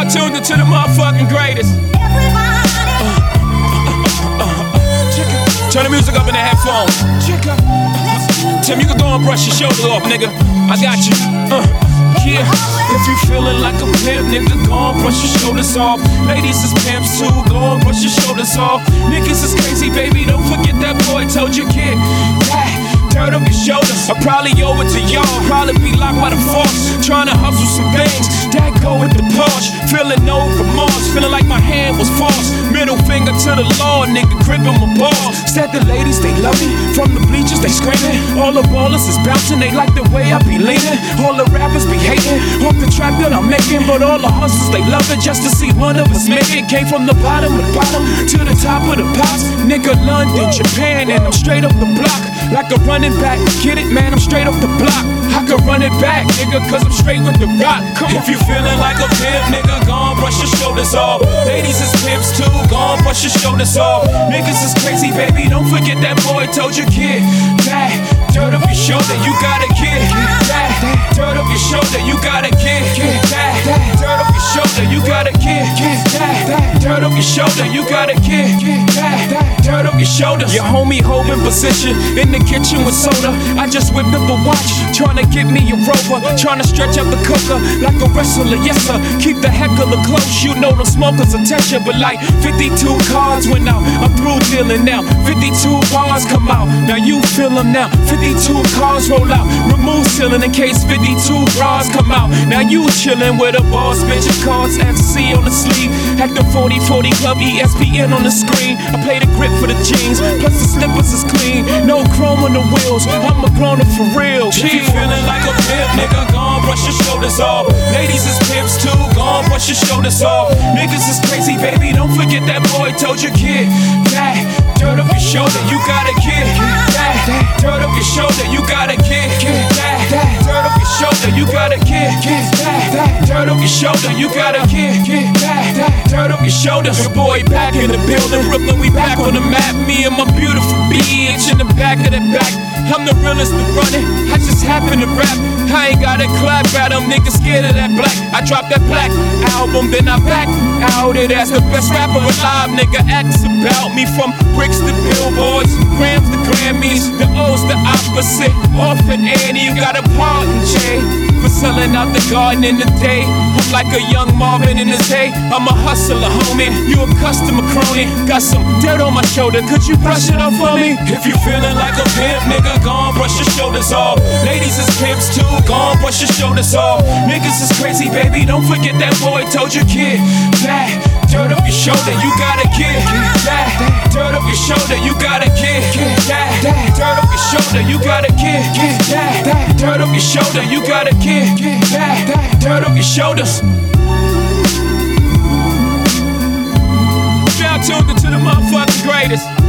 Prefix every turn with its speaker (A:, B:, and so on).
A: Y'all tuned into the motherfucking greatest. Turn the music up in the headphones. Tim, you can go and brush your shoulder off, nigga. I got you. Yeah, if you feeling like a pimp, nigga, go and brush your shoulders off. Ladies is pimps too, go and brush your shoulders off. Niggas is crazy, baby, don't forget that boy told you, kid. Dirt up your shoulders, I probably owe it to y'all. Probably be locked by the force, trying to hustle some things. That go with the Porsche, feeling no remorse, feeling like my hand was false. Middle finger to the law, nigga, gripping my balls. Said the ladies, they love me, from the bleachers, they screaming. All the ballers is bouncing, they like the way I be leaning. All the rappers be hating, off the track that I'm making. But all the hustlers, they love it just to see one of us make it. Came from the bottom of the bottom to the top of the pops. Nigga, London, Japan, and I'm straight up the block. Like a running back, get it, man, I'm straight off the block. I can run it back, nigga, cause I'm straight with the rock. Come on. If you feeling like a pimp, nigga, go and brush your shoulders off. Ladies is pimps too, go and brush your shoulders off. Niggas is crazy, baby, don't forget that boy told you, kid. That dirt up your shoulder, you got a kid. That dirt up your shoulder, you got a kid. That dirt up your shoulder, you got a kid. That dirt up your shoulder, you got a kid. That dirt up your shoulder. Your homie holding position in the kitchen with soda. I just whipped up a watch, trying to get me a Rover, trying to stretch out the cooker like a wrestler, yes sir. Keep the heckler close, you know the smokers attention. But like 52 cards went out, I'm through dealing now. 52 bars come out, now you feel them now. 52 cars roll out, remove ceiling in case 52 bras come out. Now you chillin' with a boss, bitch, your cards FC on the sleeve. At the 40-40 club, ESPN on the screen. I play the grip for the jeans, plus the slippers is clean. No chrome on the wheels, I'm a grown-up for real. If you feeling like a pimp, nigga, go and brush your shoulders off. Ladies is pimps too, go and brush your shoulders off. Niggas is crazy, baby, don't forget that boy told you, kid. That dirt up your shoulder, you got a kid. That dirt up your shoulder, you got a kid. That dirt up your shoulder, you got a kid. That dirt up your shoulder, you got a kid. That dirt up your shoulders. Your boy back in the building, Brooklyn, we back on the map. Me and my beautiful bitch in the back of the back. I'm the realest to run it, I just happen to rap. I ain't gotta clap at them, niggas scared of that black. I dropped that black album, then I back out it as the best rapper alive. Nigga, acts about me from bricks to billboards, grams to Grammys, the O's the opposite. Orphan Annie, you got a pardon, Jay, for selling out the garden in the day. I'm like a young Marvin in his day. I'm a hustler, homie, you a customer crony. Got some dirt on my shoulder, could you brush it off for me? If you feeling like a pimp, nigga, go and brush your shoulders off. Ladies is pimps too, go and brush your shoulders off. Niggas is crazy, baby, don't forget that boy told you, kid. That dirt up your shoulder, you got a kid. That dirt up your shoulder, you got a kid. That dirt up your shoulder, you got a kid. That dirt up your shoulder, you got a kid. That dirt up your shoulders. Y'all tuned into the motherfucking greatest.